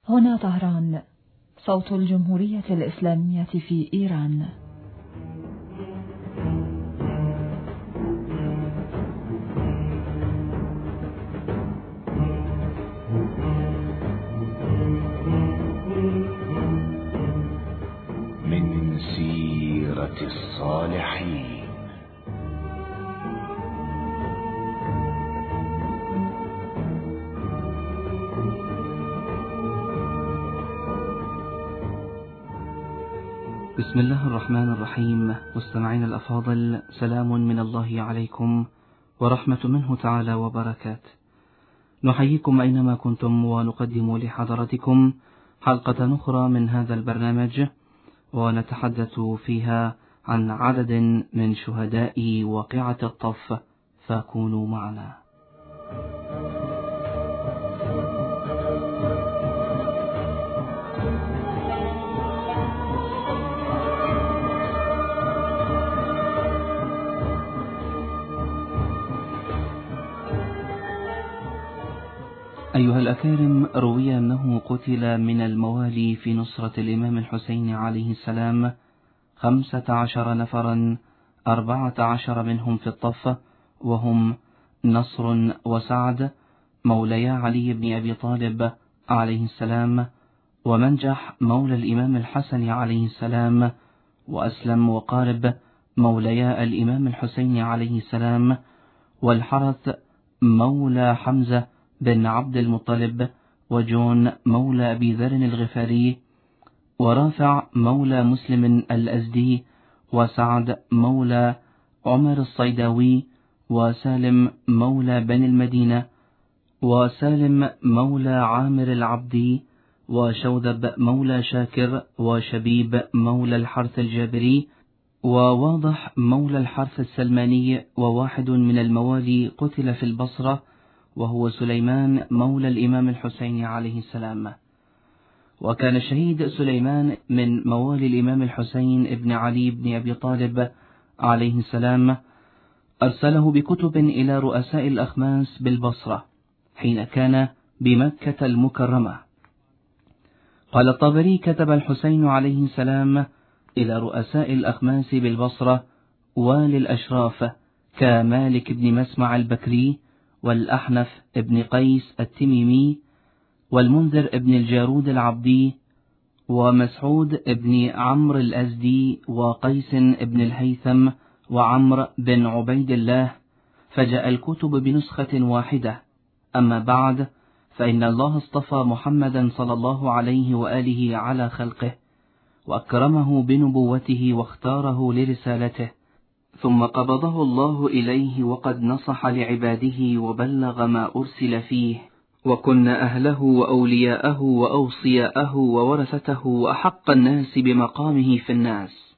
هنا طهران، صوت الجمهورية الإسلامية في إيران. من سيرة الصالحين. بسم الله الرحمن الرحيم. مستمعين الأفاضل، سلام من الله عليكم ورحمة منه تعالى وبركاته. نحييكم أينما كنتم ونقدم لحضراتكم حلقة أخرى من هذا البرنامج، ونتحدث فيها عن عدد من شهداء واقعة الطف، فكونوا معنا. أيها الأكارم، روي أنه قتل من الموالي في نصرة الإمام الحسين عليه السلام 15 نفرا، 14 منهم في الطف، وهم نصر وسعد موليا علي بن أبي طالب عليه السلام، ومنجح مولى الإمام الحسن عليه السلام، وأسلم وقارب موليا الإمام الحسين عليه السلام، والحرث مولى حمزة بن عبد المطلب، وجون مولى أبي ذر الغفاري، ورافع مولى مسلم الأزدي، وسعد مولى عمر الصيداوي، وسالم مولى بني المدينة، وسالم مولى عامر العبدي، وشوذب مولى شاكر، وشبيب مولى الحرث الجابري، وواضح مولى الحرث السلماني. وواحد من الموالي قتل في البصرة، وهو سليمان مولى الإمام الحسين عليه السلام. وكان الشهيد سليمان من موالي الإمام الحسين ابن علي بن أبي طالب عليه السلام، أرسله بكتب إلى رؤساء الأخماس بالبصرة حين كان بمكة المكرمة. قال الطبري: كتب الحسين عليه السلام إلى رؤساء الأخماس بالبصرة وللأشراف كمالك بن مسمع البكري، والأحنف ابن قيس التميمي، والمنذر ابن الجارود العبدي، ومسعود ابن عمرو الأزدي، وقيس ابن الهيثم، وعمرو بن عبيد الله، فجاء الكتب بنسخة واحدة. أما بعد، فإن الله اصطفى محمدا صلى الله عليه وآله على خلقه، وأكرمه بنبوته واختاره لرسالته، ثم قبضه الله إليه وقد نصح لعباده وبلغ ما أرسل فيه، وكنا أهله وأولياءه وأوصياءه وورثته وأحق الناس بمقامه في الناس،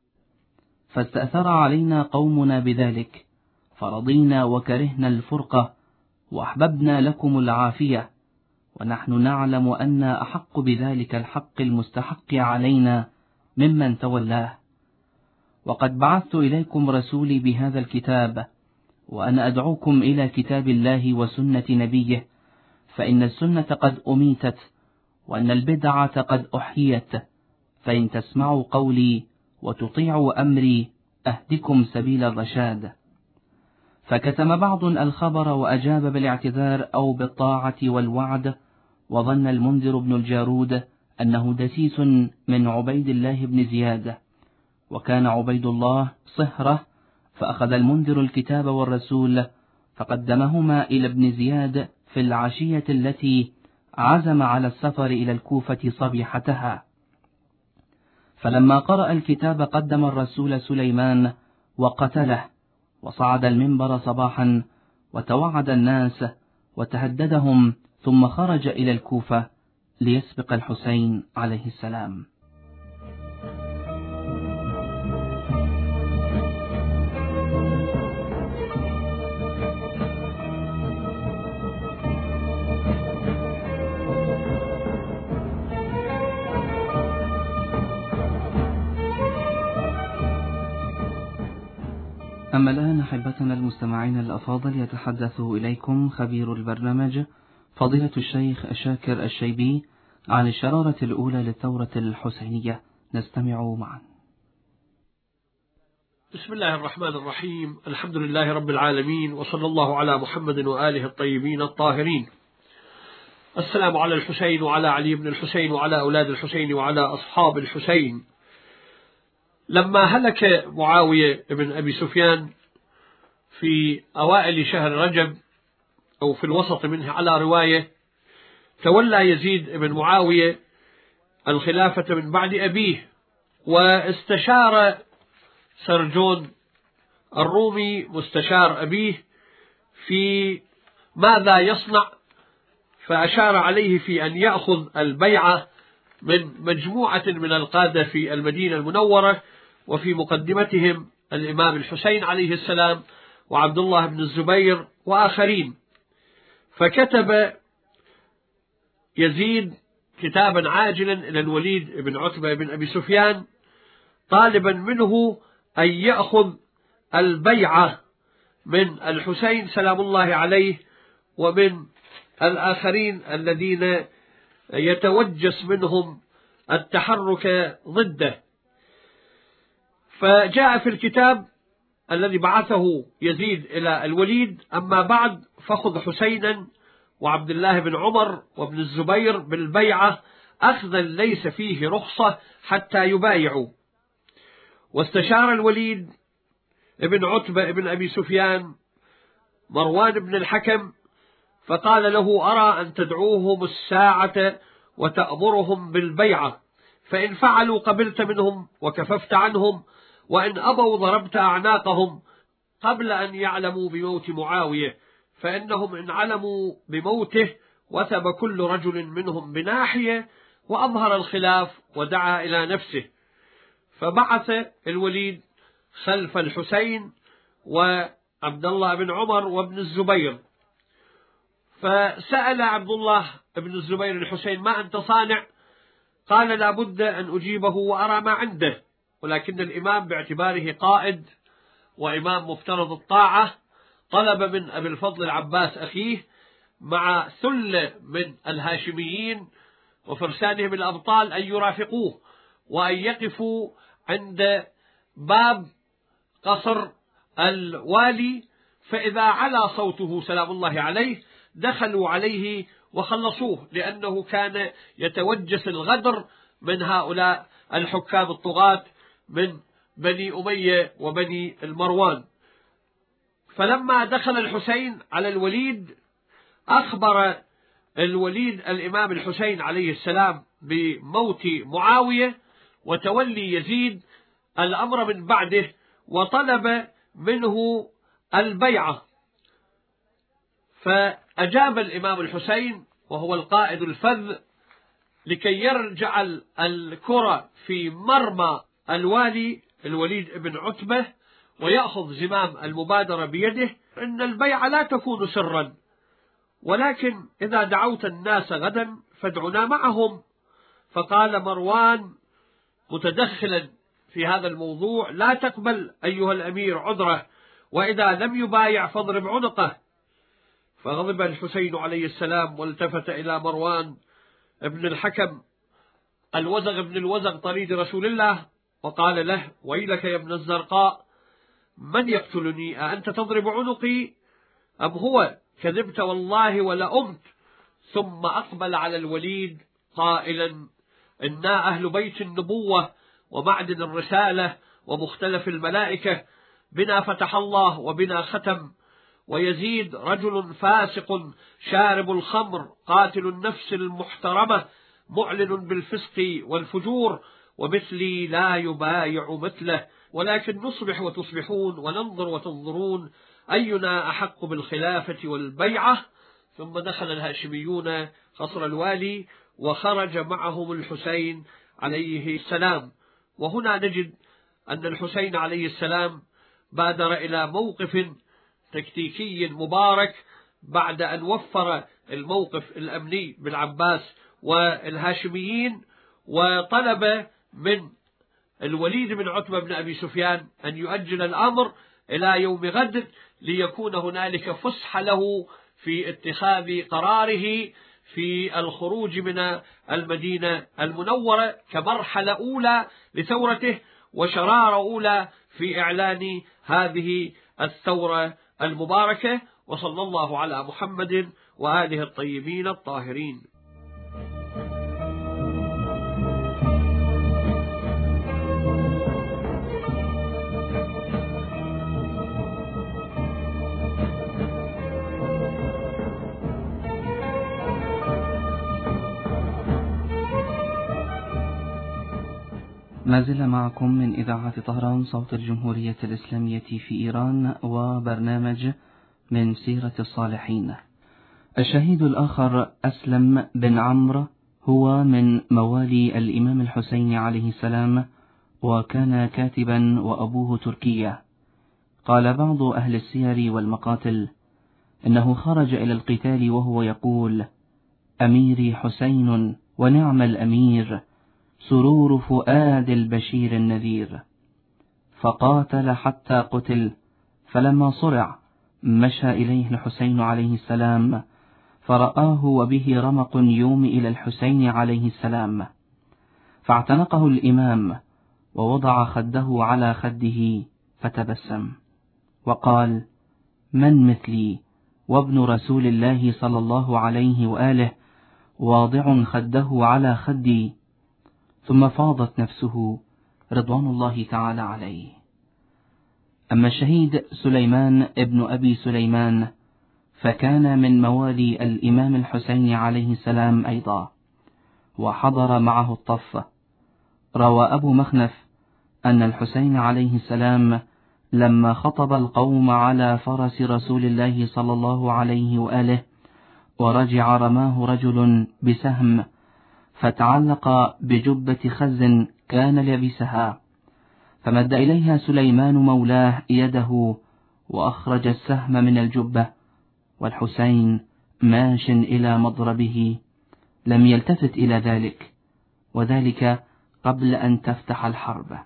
فاستأثر علينا قومنا بذلك، فرضينا وكرهنا الفرقة، وأحببنا لكم العافية، ونحن نعلم أن أحق بذلك الحق المستحق علينا ممن تولاه. وقد بعثت إليكم رسولي بهذا الكتاب، وأنا أدعوكم إلى كتاب الله وسنة نبيه، فإن السنة قد أميتت، وأن البدعة قد أحيت، فإن تسمعوا قولي وتطيعوا أمري أهدكم سبيل الرشاد. فكتم بعض الخبر وأجاب بالاعتذار أو بالطاعة والوعد، وظن المنذر بن الجارود أنه دسيس من عبيد الله بن زياد، وكان عبيد الله صهرة، فأخذ المنذر الكتاب والرسول فقدمهما إلى ابن زياد في العشية التي عزم على السفر إلى الكوفة صبيحتها. فلما قرأ الكتاب قدم الرسول سليمان وقتله، وصعد المنبر صباحا وتوعد الناس وتهددهم، ثم خرج إلى الكوفة ليسبق الحسين عليه السلام. أما الآن أحبتنا المستمعين الأفاضل، يتحدث إليكم خبير البرنامج فضيلة الشيخ شاكر الشيبي عن الشرارة الأولى للثورة الحسينية. نستمع معا. بسم الله الرحمن الرحيم. الحمد لله رب العالمين، وصلى الله على محمد وآله الطيبين الطاهرين. السلام على الحسين وعلى علي بن الحسين وعلى أولاد الحسين وعلى أصحاب الحسين. لما هلك معاوية بن أبي سفيان في أوائل شهر رجب أو في الوسط منه على رواية، تولى يزيد بن معاوية الخلافة من بعد أبيه، واستشار سرجون الرومي مستشار أبيه في ماذا يصنع، فأشار عليه في أن يأخذ البيعة من مجموعة من القادة في المدينة المنورة، وفي مقدمتهم الإمام الحسين عليه السلام وعبد الله بن الزبير وآخرين. فكتب يزيد كتابا عاجلا إلى الوليد بن عتبة بن أبي سفيان طالبا منه أن يأخذ البيعة من الحسين سلام الله عليه ومن الآخرين الذين يتوجس منهم التحرك ضده. فجاء في الكتاب الذي بعثه يزيد إلى الوليد: أما بعد فخذ حسينا وعبد الله بن عمر وابن الزبير بالبيعة أخذا ليس فيه رخصة حتى يبايعوا. واستشار الوليد ابن عتبة ابن أبي سفيان مروان بن الحكم، فقال له: أرى أن تدعوهم الساعة وتأمرهم بالبيعة، فإن فعلوا قبلت منهم وكففت عنهم، وإن أبوا ضربت أعناقهم قبل أن يعلموا بموت معاوية، فإنهم إن علموا بموته وثب كل رجل منهم بناحية، وأظهر الخلاف ودعا إلى نفسه. فبعث الوليد خلف الحسين وعبد الله بن عمر وابن الزبير، فسأل عبد الله بن الزبير الحسين: ما أنت صانع؟ قال: لا بد أن أجيبه وأرى ما عنده. ولكن الإمام باعتباره قائد وإمام مفترض الطاعة طلب من أبي الفضل العباس أخيه مع ثلة من الهاشميين وفرسانهم الأبطال أن يرافقوه وأن يقفوا عند باب قصر الوالي، فإذا علا صوته سلام الله عليه دخلوا عليه وخلصوه، لأنه كان يتوجس الغدر من هؤلاء الحكام الطغاة من بني أمية وبني المروان. فلما دخل الحسين على الوليد أخبر الوليد الإمام الحسين عليه السلام بموت معاوية وتولي يزيد الأمر من بعده، وطلب منه البيعة. فأجاب الإمام الحسين وهو القائد الفذ لكي يرجع الكرة في مرمى الوالي الوليد بن عتبة ويأخذ زمام المبادرة بيده: إن البيعة لا تكون سرا، ولكن إذا دعوت الناس غدا فادعنا معهم. فقال مروان متدخلا في هذا الموضوع: لا تقبل أيها الأمير عذره، وإذا لم يبايع فاضرب عنقه. فغضب الحسين عليه السلام والتفت إلى مروان ابن الحكم الوزغ ابن الوزغ طريد رسول الله وقال له: ويلك يا ابن الزرقاء، من يقتلني؟ أأنت تضرب عنقي أم هو؟ كذبت والله ولأمت. ثم أقبل على الوليد قائلا: إنا أهل بيت النبوة ومعدن الرسالة ومختلف الملائكة، بنا فتح الله وبنا ختم، ويزيد رجل فاسق شارب الخمر قاتل النفس المحترمة معلن بالفسق والفجور، ومثلي لا يبايع مثله، ولكن نصبح وتصبحون وننظر وتنظرون أينا أحق بالخلافة والبيعة. ثم دخل الهاشميون قصر الوالي وخرج معهم الحسين عليه السلام. وهنا نجد أن الحسين عليه السلام بادر إلى موقف تكتيكي مبارك بعد أن وفر الموقف الأمني بالعباس والهاشميين، وطلب من الوليد بن عتبة بن أبي سفيان أن يؤجل الأمر إلى يوم غد ليكون هنالك فسح له في اتخاذ قراره في الخروج من المدينة المنورة كمرحلة أولى لثورته وشرارة أولى في إعلان هذه الثورة المباركة. وصلى الله على محمد وآله الطيبين الطاهرين. ما زلنا معكم من إذاعة طهران صوت الجمهورية الإسلامية في إيران وبرنامج من سيرة الصالحين. الشهيد الآخر أسلم بن عمرو هو من موالي الإمام الحسين عليه السلام، وكان كاتبا وأبوه تركيا. قال بعض أهل السير والمقاتل إنه خرج إلى القتال وهو يقول: أميري حسين ونعم الأمير، سرور فؤاد البشير النذير. فقاتل حتى قتل، فلما صرع مشى إليه الحسين عليه السلام فرآه وبه رمق يومي إلى الحسين عليه السلام، فاعتنقه الإمام ووضع خده على خده فتبسم وقال: من مثلي وابن رسول الله صلى الله عليه وآله واضع خده على خدي. ثم فاضت نفسه رضوان الله تعالى عليه. أما الشهيد سليمان ابن أبي سليمان فكان من موالي الإمام الحسين عليه السلام أيضا، وحضر معه الطف. روى أبو مخنف أن الحسين عليه السلام لما خطب القوم على فرس رسول الله صلى الله عليه وآله ورجع رماه رجل بسهم فتعلق بجبة خز كان لبسها، فمد إليها سليمان مولاه يده وأخرج السهم من الجبة، والحسين ماش إلى مضربه لم يلتفت إلى ذلك، وذلك قبل أن تفتح الحرب.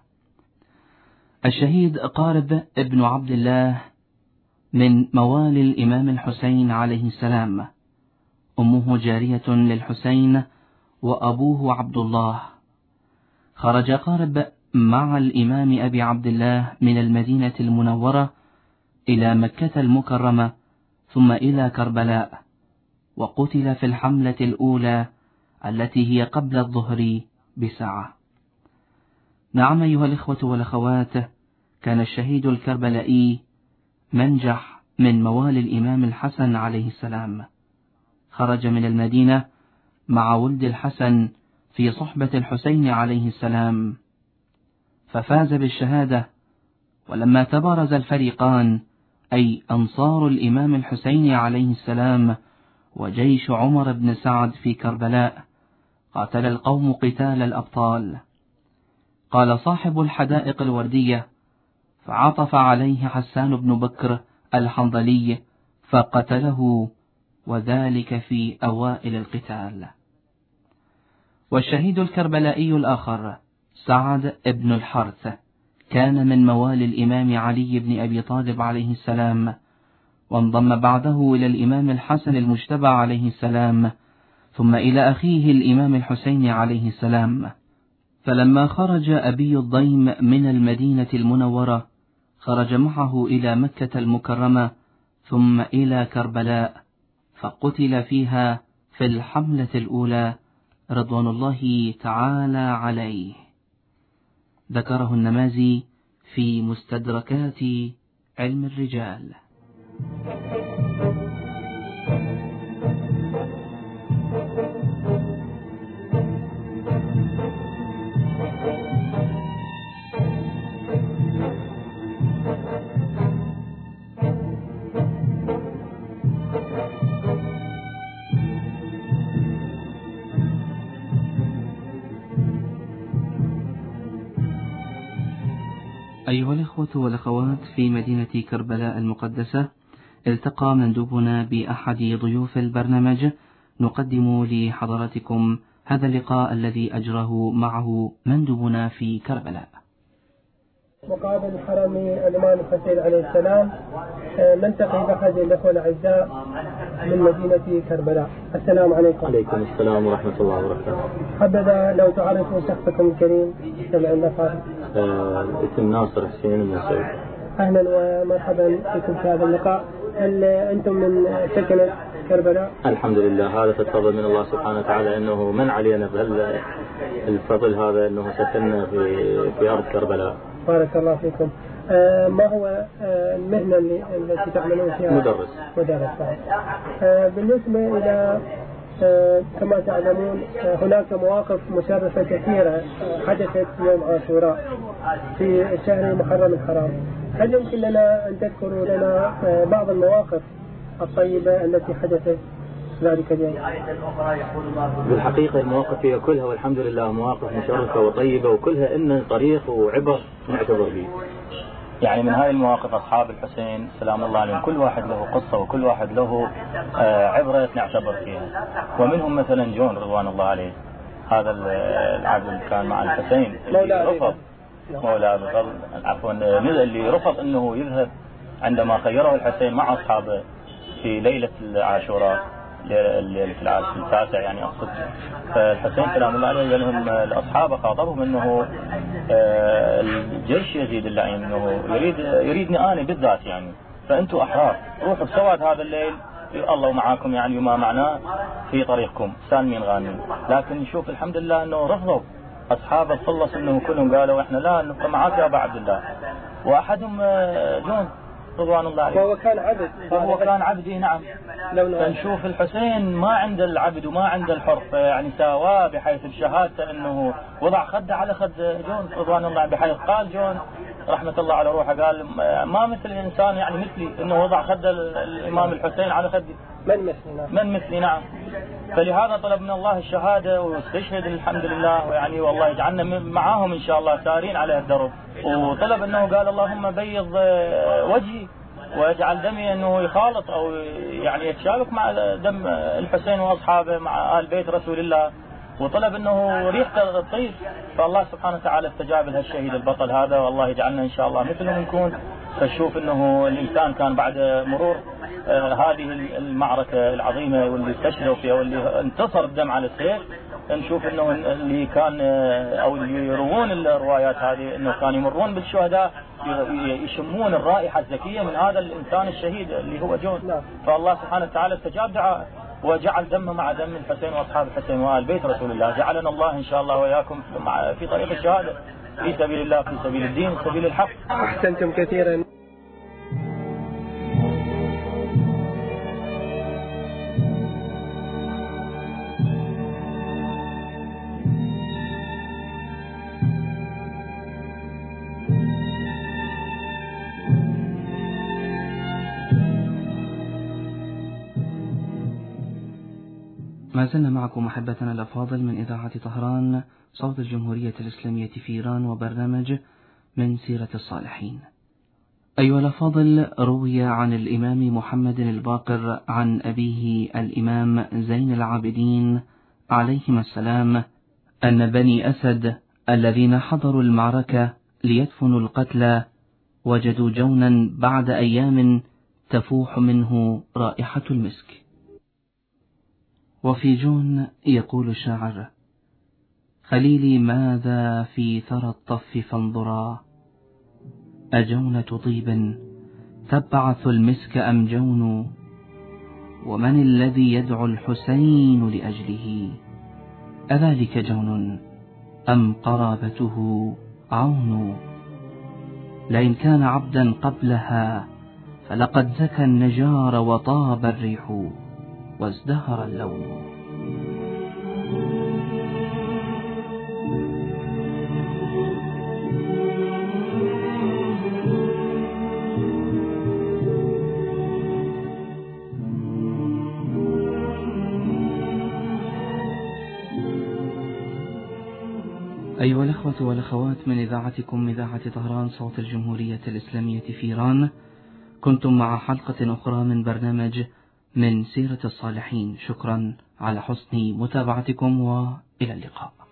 الشهيد قارب ابن عبد الله من موالي الإمام الحسين عليه السلام، أمه جارية للحسين وأبوه عبد الله. خرج قارب مع الإمام أبي عبد الله من المدينة المنورة إلى مكة المكرمة ثم إلى كربلاء، وقتل في الحملة الأولى التي هي قبل الظهر بساعة. نعم أيها الإخوة والأخوات، كان الشهيد الكربلائي منجح من موالي الإمام الحسن عليه السلام. خرج من المدينة مع ولد الحسن في صحبة الحسين عليه السلام، ففاز بالشهادة. ولما تبارز الفريقان، أي أنصار الإمام الحسين عليه السلام وجيش عمر بن سعد في كربلاء، قاتل القوم قتال الأبطال. قال صاحب الحدائق الوردية: فعطف عليه حسان بن بكر الحنظلي فقتله، وذلك في أوائل القتال. والشهيد الكربلائي الآخر سعد بن الحرث كان من موالي الإمام علي بن أبي طالب عليه السلام، وانضم بعده إلى الإمام الحسن المجتبى عليه السلام، ثم إلى أخيه الإمام الحسين عليه السلام. فلما خرج أبي الضيم من المدينة المنورة خرج معه إلى مكة المكرمة ثم إلى كربلاء، فقتل فيها في الحملة الأولى رضوان الله تعالى عليه. ذكره النمازي في مستدركات علم الرجال. أيها الإخوة والأخوات، في مدينة كربلاء المقدسة التقى مندوبنا بأحد ضيوف البرنامج. نقدم لحضراتكم هذا اللقاء الذي أجره معه مندوبنا في كربلاء. مقابل حرم الإمام الحسين عليه السلام نلتقي بأحد الأخوة الأعزاء من مدينة كربلاء. السلام عليكم. عليكم السلام ورحمة الله وبركاته. حبذا لو تعرفوا شخصكم الكريم سمعنا فاضل. اسم ناصر حسين المسعود. أهلا ومرحبا بكم في هذا اللقاء. هل أنتم من سكنة كربلاء؟ الحمد لله، هذا الفضل من الله سبحانه وتعالى أنه من علينا بالفضل هذا أنه سكننا في أرض كربلاء. بارك الله فيكم. ما هو المهنة التي تعملون فيها؟ مدرس. بالنسبة إلى كما تعلمون هناك مواقف مشرفة كثيرة حدثت يوم عاشوراء في الشهر المحرم الحرام. هل يمكن لنا أن تذكروا لنا بعض المواقف الطيبة التي حدثت ذلك اليوم؟ بالحقيقة المواقف هي كلها والحمد لله مواقف مشرفة وطيبة، وكلها إن طريق وعبر نعتبر به. يعني من هذه المواقف أصحاب الحسين سلام الله عليهم كل واحد له قصة وكل واحد له عبرة نعتبر فيها. ومنهم مثلا جون رضوان الله عليه، هذا العبد اللي كان مع الحسين اللي رفض اللي رفض أنه يذهب عندما خيره الحسين مع أصحابه في ليلة العاشوراء، ليلة التاسع يعني أقصد. فالحسين سلام الله عليه قال لهم الأصحاب خاطبهم أنه الجيش يزيد اللعين أنه يريدني أنا بالذات، يعني فأنتوا أحرار روحوا بسواد هذا الليل الله معاكم يعني وما معناه في طريقكم سالمين غانمين. لكن نشوف الحمد لله أنه رفضوا أصحاب الخلص أنه كلهم قالوا إحنا لا نبقى معاك يا أبا عبد الله. وأحدهم جون رضوان الله عليه وهو كان عبدي. نعم. فنشوف الحسين ما عند العبد وما عند الحر، يعني ساواه بحيث بشهادته أنه وضع خده على خد جون رضوان الله، بحيث قال جون رحمة الله على روحه قال ما مثل الإنسان يعني مثلي أنه وضع خد الإمام الحسين على خدي، من مثلي. نعم. فلهذا طلب من الله الشهادة واستشهد الحمد لله، ويعني والله يجعلنا معاهم إن شاء الله سارين على الدرب. وطلب أنه قال اللهم بيض وجهي ويجعل دمي أنه يخالط أو يعني يتشابك مع دم الحسين وأصحابه مع آل بيت رسول الله. وطلب أنه ريحة الطيب، فالله سبحانه وتعالى استجاب لها الشهيد البطل هذا، والله يجعلنا إن شاء الله مثلهم نكون. فشوف أنه الإنسان كان بعد مرور هذه المعركة العظيمة واللي استشهدوا فيها واللي انتصر الدم على السيف، نشوف أنه اللي كان أو اللي يروون الروايات هذه أنه كانوا يمرون بالشهداء يشمون الرائحة الزكية من هذا الإنسان الشهيد اللي هو جون. فالله سبحانه وتعالى استجاب دعاء وجعل دمه مع دم الحسين وأصحاب الحسين وآل بيت رسول الله. جعلنا الله إن شاء الله وإياكم في طريق الشهادة في سبيل الله، في سبيل الدين، في سبيل الحق. أحسنتم كثيرا. ما زلنا معكم أحبتنا الأفاضل من إذاعة طهران صوت الجمهورية الإسلامية في إيران، وبرنامج من سيرة الصالحين. أيها الأفاضل، روي عن الإمام محمد الباقر عن أبيه الإمام زين العابدين عليهما السلام أن بني أسد الذين حضروا المعركة ليدفنوا القتلى وجدوا جونا بعد أيام تفوح منه رائحة المسك. وفي جون يقول الشاعر: خليلي ماذا في ثرى الطف فانظرا، أجونة طيب تبعث المسك أم جون، ومن الذي يدعو الحسين لأجله، أذلك جون أم قرابته عون، لئن كان عبدا قبلها فلقد زكى النجار وطاب الريح وازدهر اللون. أيها الأخوة والأخوات من إذاعتكم إذاعة طهران صوت الجمهورية الإسلامية في إيران، كنتم مع حلقة أخرى من برنامج من سيرة الصالحين. شكرا على حسن متابعتكم وإلى اللقاء.